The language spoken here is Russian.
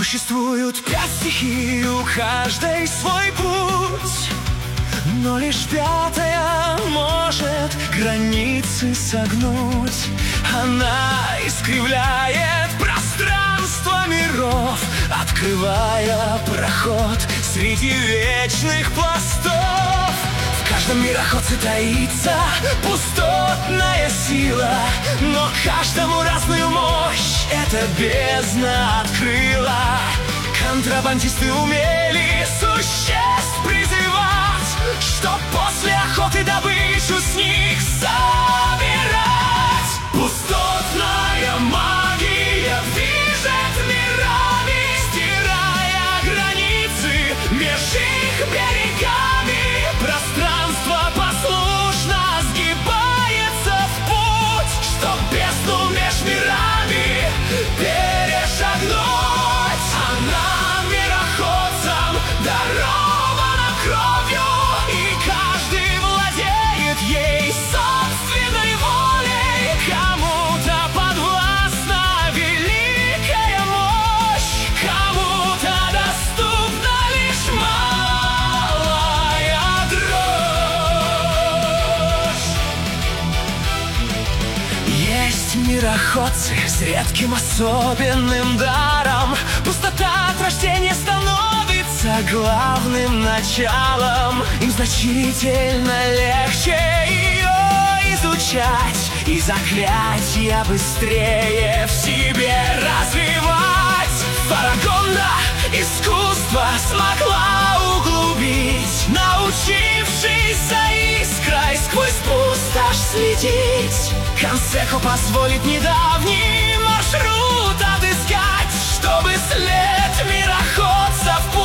Существуют 5 стихий, у каждой свой путь, но лишь 5-я может границы согнуть. Она искривляет пространство миров, открывая проход среди вечных пластов. В каждом мироходце таится пустотная сила, но каждому разную мощь эта бездна открыла. Контрабандисты умели существ призывать, чтоб после охоты добычу с них собирать. Пустотная магия движет мирами, стирая границы меж их берегами. Пространство послушно сгибается в путь, чтоб бездну меж мирами перешагнуть. Она мироходцам дарована кровью, и каждый владеет ей собственной волей. Кому-то подвластна великая мощь, кому-то доступна лишь малая дрожь. Есть мироходцы с редким особенным даром. Пустота от рождения становится главным началом. Им значительно легче ее изучать и заклятия быстрее в себе развивать. Фарагонда искусство смогла углубить, научившись за искрой сквозь пустошь следить. Кансеко позволит недавний маршрут отыскать, чтобы след мироходца в